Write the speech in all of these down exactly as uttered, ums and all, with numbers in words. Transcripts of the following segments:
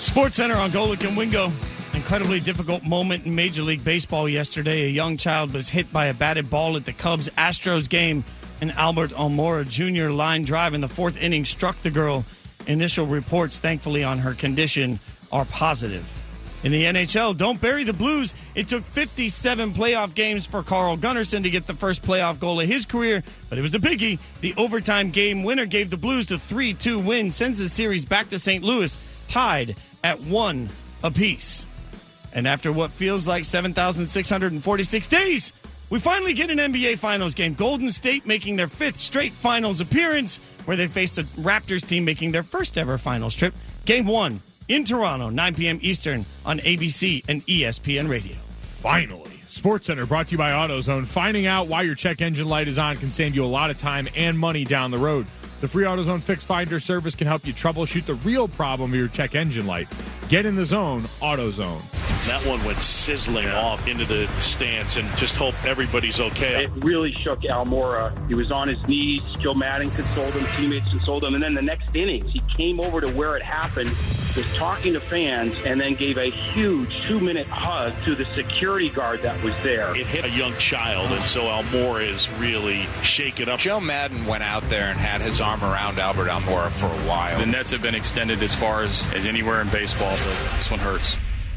Sports Center on Golick and Wingo. Incredibly difficult moment in Major League Baseball yesterday. A young child was hit by a batted ball at the Cubs-Astros game. An Albert Almora Junior line drive in the fourth inning struck the girl. Initial reports, thankfully, on her condition are positive. In the N H L, don't bury the Blues. It took fifty-seven playoff games for Carl Gunnarsson to get the first playoff goal of his career, but it was a biggie. The overtime game winner gave the Blues the three two win, sends the series back to Saint Louis, tied at one apiece. And after what feels like seven thousand six hundred forty-six days, we finally get an N B A Finals game. Golden State making their fifth straight Finals appearance, where they faced a Raptors team making their first ever Finals trip. Game one in Toronto, nine p.m. Eastern on A B C and E S P N Radio. Finally. SportsCenter brought to you by AutoZone. Finding out why your check engine light is on can save you a lot of time and money down the road. The free AutoZone Fix Finder service can help you troubleshoot the real problem of your check engine light. Get in the zone, AutoZone. That one went sizzling yeah. off into the stands, and just hope everybody's okay. It really shook Almora. He was on his knees. Joe Madden consoled him, teammates consoled him, and then the next innings, he came over to where it happened, was talking to fans, and then gave a huge two-minute hug to the security guard that was there. It hit a young child, and so Almora is really shaken up. Joe Madden went out there and had his arm around Albert Almora for a while. The nets have been extended as far as, as anywhere in baseball, but this one hurts.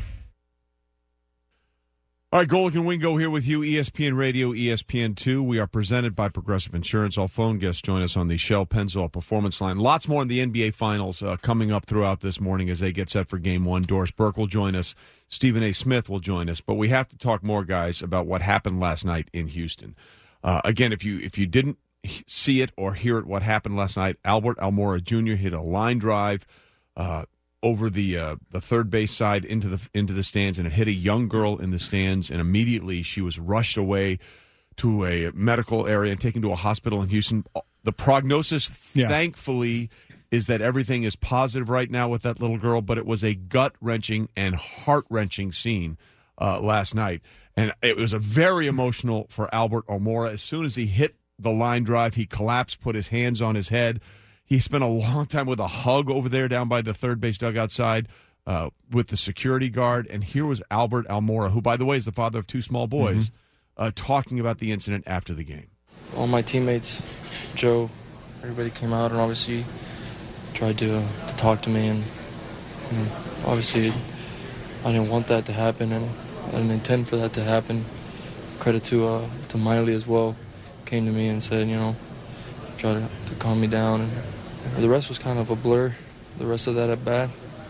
All right, Golick and Wingo here with you, E S P N Radio, E S P N two. We are presented by Progressive Insurance. All phone guests join us on the Shell Pennzoil Performance Line. Lots more in the N B A Finals uh, coming up throughout this morning as they get set for Game one. Doris Burke will join us. Stephen A. Smith will join us. But we have to talk more, guys, about what happened last night in Houston. Uh, again, if you if you didn't see it or hear it, what happened last night, Albert Almora Junior hit a line drive uh over the uh, the third base side into the into the stands, and it hit a young girl in the stands, and immediately she was rushed away to a medical area and taken to a hospital in Houston. The prognosis, yeah. thankfully, is that everything is positive right now with that little girl, but it was a gut-wrenching and heart-wrenching scene uh, last night. And it was a very emotional for Albert Almora. As soon as he hit the line drive, he collapsed, put his hands on his head. He spent a long time with a hug over there down by the third base dugout side uh, with the security guard. And here was Albert Almora, who, by the way, is the father of two small boys, mm-hmm. uh, talking about the incident after the game. All my teammates, Joe, everybody came out and obviously tried to, uh, to talk to me. And, and obviously I didn't want that to happen, and I didn't intend for that to happen. Credit to, uh, to Miley as well. Came to me and said, you know, try to, to calm me down. And the rest was kind of a blur, the rest of that at bat.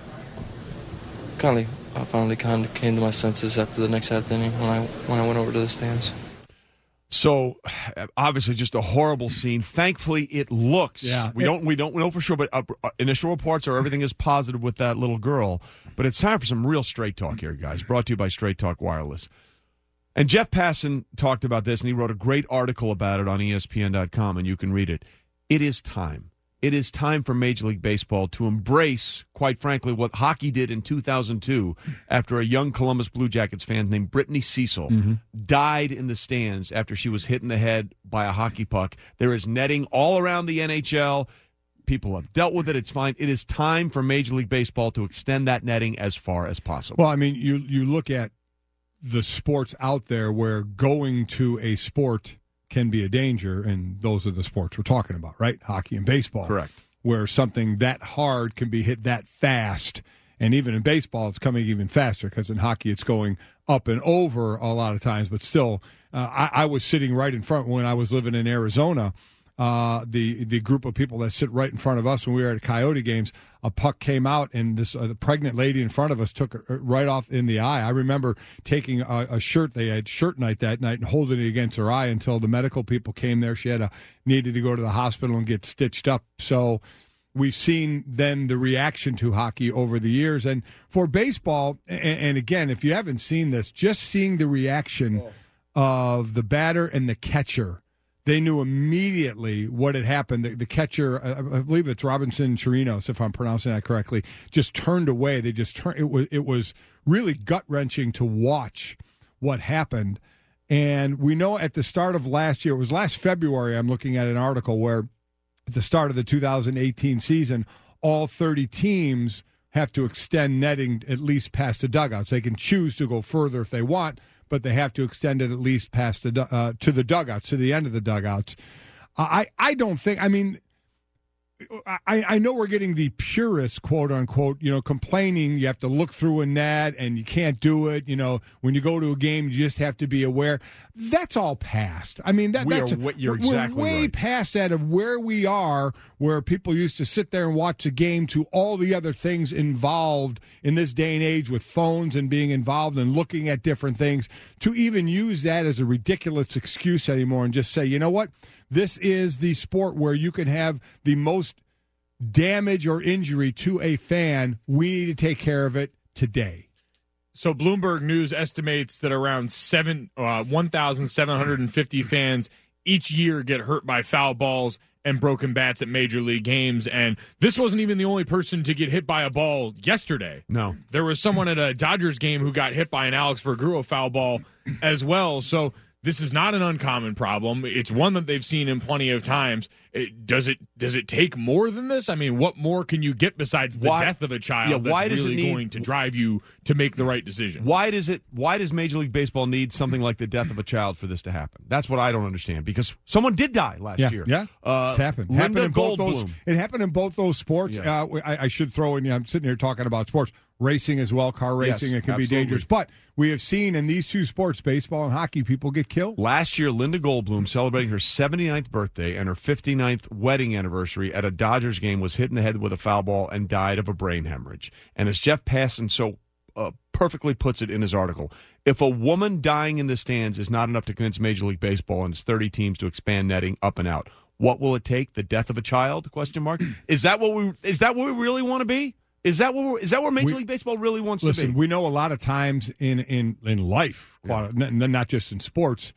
Kind of, I finally kind of came to my senses after the next half inning when I when I went over to the stands. So, obviously, just a horrible scene. Thankfully, it looks. Yeah, we it, don't we don't know for sure, but uh, initial reports are everything is positive with that little girl. But it's time for some real straight talk here, guys. Brought to you by Straight Talk Wireless. And Jeff Passan talked about this, and he wrote a great article about it on E S P N dot com, and you can read it. It is time. It is time for Major League Baseball to embrace, quite frankly, what hockey did in two thousand two after a young Columbus Blue Jackets fan named Brittany Cecil mm-hmm. died in the stands after she was hit in the head by a hockey puck. There is netting all around the N H L. People have dealt with it. It's fine. It is time for Major League Baseball to extend that netting as far as possible. Well, I mean, you you look at the sports out there where going to a sport can be a danger, and those are the sports we're talking about, right? Hockey and baseball. Correct. Where something that hard can be hit that fast, and even in baseball it's coming even faster because in hockey it's going up and over a lot of times, but still, uh, I, I was sitting right in front when I was living in Arizona. Uh, the the group of people that sit right in front of us when we were at Coyote games, a puck came out, and this uh, the pregnant lady in front of us took it right off in the eye. I remember taking a, a shirt. They had shirt night that night and holding it against her eye until the medical people came there. She had a, needed to go to the hospital and get stitched up. So we've seen then the reaction to hockey over the years. And for baseball, and, and again, if you haven't seen this, just seeing the reaction of the batter and the catcher, they knew immediately what had happened. The, the catcher, I, I believe it's Robinson Chirinos, if I'm pronouncing that correctly, just turned away. They just turned. It was it was really gut wrenching to watch what happened. And we know at the start of last year, it was last February. I'm looking at an article where at the start of the two thousand eighteen season, all thirty teams have to extend netting at least past the dugouts. They can choose to go further if they want, but they have to extend it at least past the uh, to the dugouts, to the end of the dugouts. Uh, I, I don't think, I mean, I, I know we're getting the purist, quote unquote, you know, complaining you have to look through a net and you can't do it. You know, when you go to a game, you just have to be aware. That's all past. I mean, that, we that's are, you're we're exactly way right. past that of where we are, where people used to sit there and watch a game, to all the other things involved in this day and age with phones and being involved and looking at different things, to even use that as a ridiculous excuse anymore and just say, you know what? This is the sport where you can have the most damage or injury to a fan. We need to take care of it today. So Bloomberg News estimates that around seven, uh, one thousand seven hundred fifty fans each year get hurt by foul balls and broken bats at Major League games. And this wasn't even the only person to get hit by a ball yesterday. No. There was someone at a Dodgers game who got hit by an Alex Verdugo foul ball as well. So this is not an uncommon problem. It's one that they've seen in plenty of times. It, does it does it take more than this? I mean, what more can you get besides the why, death of a child yeah, that's why does really it need, going to drive you to make the right decision? Why does it? Why does Major League Baseball need something like the death of a child for this to happen? That's what I don't understand, because someone did die last yeah, year. Yeah, uh, it's happened. Linda happened in both Goldblum. those. It happened in both those sports. Yeah. Uh, I, I should throw in. I'm sitting here talking about sports. Racing as well, car racing, Yes, it can absolutely. be dangerous. But we have seen in these two sports, baseball and hockey, people get killed. Last year, Linda Goldblum, celebrating her seventy-ninth birthday and her fifty-ninth wedding anniversary at a Dodgers game, was hit in the head with a foul ball and died of a brain hemorrhage. And as Jeff Passan so uh, perfectly puts it in his article, if a woman dying in the stands is not enough to convince Major League Baseball and its thirty teams to expand netting up and out, what will it take? The death of a child? Question mark. Is that what we? Is that what we really want to be? Is that what we're, is that where Major We, League Baseball really wants listen, to be? we know a lot of times in in in life, Yeah. n- not just in sports,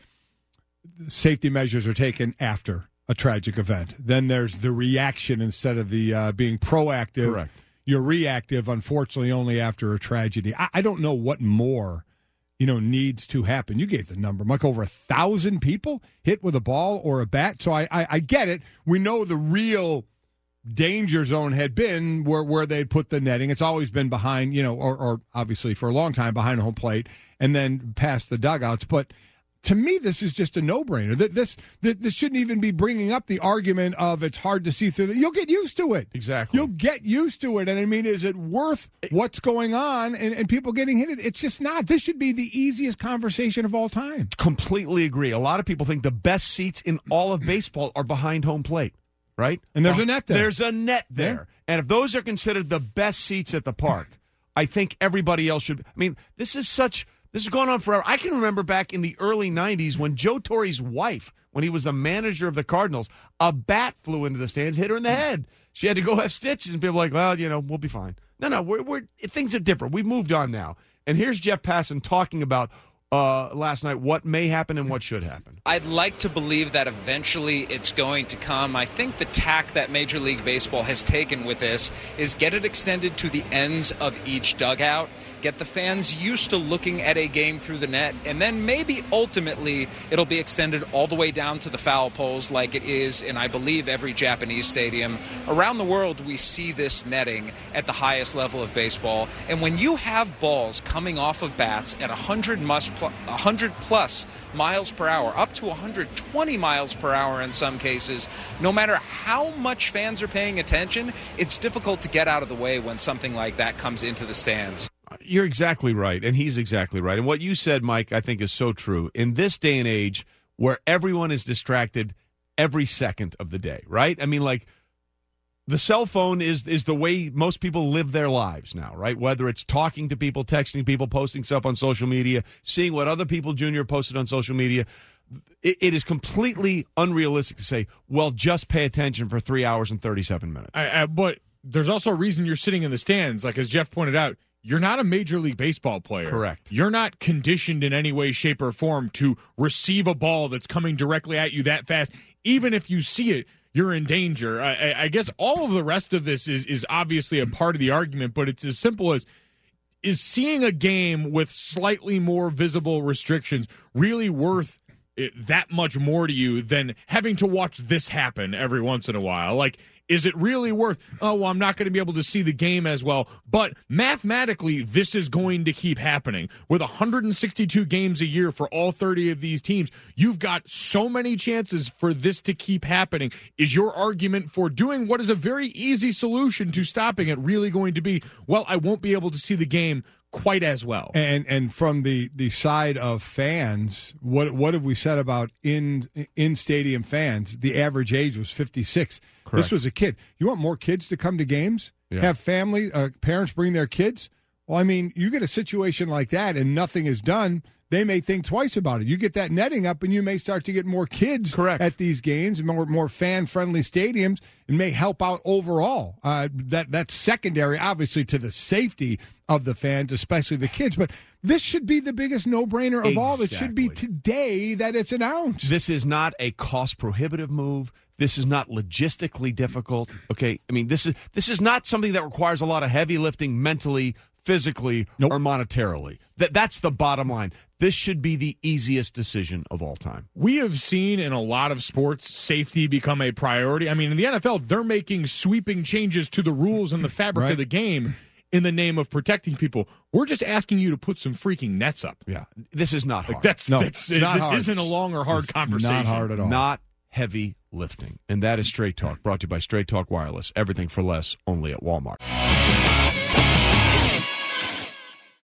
safety measures are taken after a tragic event. Then there's the reaction instead of the uh, being proactive. Correct. You're reactive, unfortunately, only after a tragedy. I, I don't know what more, you know, needs to happen. You gave the number, Mike, over a thousand people hit with a ball or a bat. So I, I, I get it. We know the real danger zone had been where, where they'd put the netting. It's always been behind, you know, or, or obviously for a long time behind home plate and then past the dugouts. But to me, this is just a no-brainer. This, this shouldn't even be bringing up the argument of it's hard to see through. You'll get used to it. Exactly. You'll get used to it. And I mean, is it worth what's going on and, and people getting hit? It's just not. This should be the easiest conversation of all time. Completely agree. A lot of people think the best seats in all of baseball are behind home plate. Right? And there's a net there. There's a net there. Yeah. And if those are considered the best seats at the park, I think everybody else should. I mean, this is such, this has gone on forever. I can remember back in the early nineties when Joe Torre's wife, when he was the manager of the Cardinals, a bat flew into the stands, hit her in the head. She had to go have stitches, and people were like, well, you know, we'll be fine. No, no, we're, we're things are different. We've moved on now. And here's Jeff Passan talking about Uh, last night, what may happen and what should happen. I'd like to believe that eventually it's going to come. I think the tack that Major League Baseball has taken with this is get it extended to the ends of each dugout, get the fans used to looking at a game through the net, and then maybe ultimately it'll be extended all the way down to the foul poles like it is in, I believe, every Japanese stadium. Around the world, we see this netting at the highest level of baseball, and when you have balls coming off of bats at one hundred must one hundred plus miles per hour, up to one hundred twenty miles per hour in some cases, no matter how much fans are paying attention, it's difficult to get out of the way when something like that comes into the stands. You're exactly right, and he's exactly right. And what you said, Mike, I think is so true. In this day and age where everyone is distracted every second of the day, right? I mean, like, the cell phone is is the way most people live their lives now, right? Whether it's talking to people, texting people, posting stuff on social media, seeing what other people, Junior, posted on social media. It, it is completely unrealistic to say, well, just pay attention for three hours and thirty-seven minutes. I, I, but there's also a reason you're sitting in the stands. Like, as Jeff pointed out, you're not a Major League Baseball player. Correct. You're not conditioned in any way, shape, or form to receive a ball that's coming directly at you that fast. Even if you see it, you're in danger. I, I guess all of the rest of this is is obviously a part of the argument, but it's as simple as, is seeing a game with slightly more visible restrictions really worth it, that much more to you than having to watch this happen every once in a while? Like, Is it really worth, oh, well, I'm not going to be able to see the game as well. But mathematically, this is going to keep happening. With one hundred sixty-two games a year for all thirty of these teams, you've got so many chances for this to keep happening. Is your argument for doing what is a very easy solution to stopping it really going to be, well, I won't be able to see the game quite as well? And and from the, the side of fans, what what have we said about in in stadium fans? The average age was fifty-six. Correct. This was a kid. You want more kids to come to games? Yeah. Have family, uh, parents bring their kids? Well, I mean, you get a situation like that and nothing is done, they may think twice about it. You get that netting up and you may start to get more kids Correct. At these games, more more fan-friendly stadiums, and may help out overall. Uh, that That's secondary, obviously, to the safety of the fans, especially the kids. But this should be the biggest no-brainer of exactly. all. It should be today that it's announced. This is not a cost-prohibitive move. This is not logistically difficult. Okay, I mean, this is this is not something that requires a lot of heavy lifting mentally, physically, nope. or monetarily. That that's the bottom line. This should be the easiest decision of all time. We have seen in a lot of sports safety become a priority. I mean, in the N F L, they're making sweeping changes to the rules and the fabric right. of the game in the name of protecting people. We're just asking you to put some freaking nets up. Yeah, this is not hard. Like that's no, that's it, not this hard. Isn't a long or hard conversation. Not hard at all. Not heavy lifting. And that is Straight Talk, brought to you by Straight Talk Wireless. Everything for less, only at Walmart.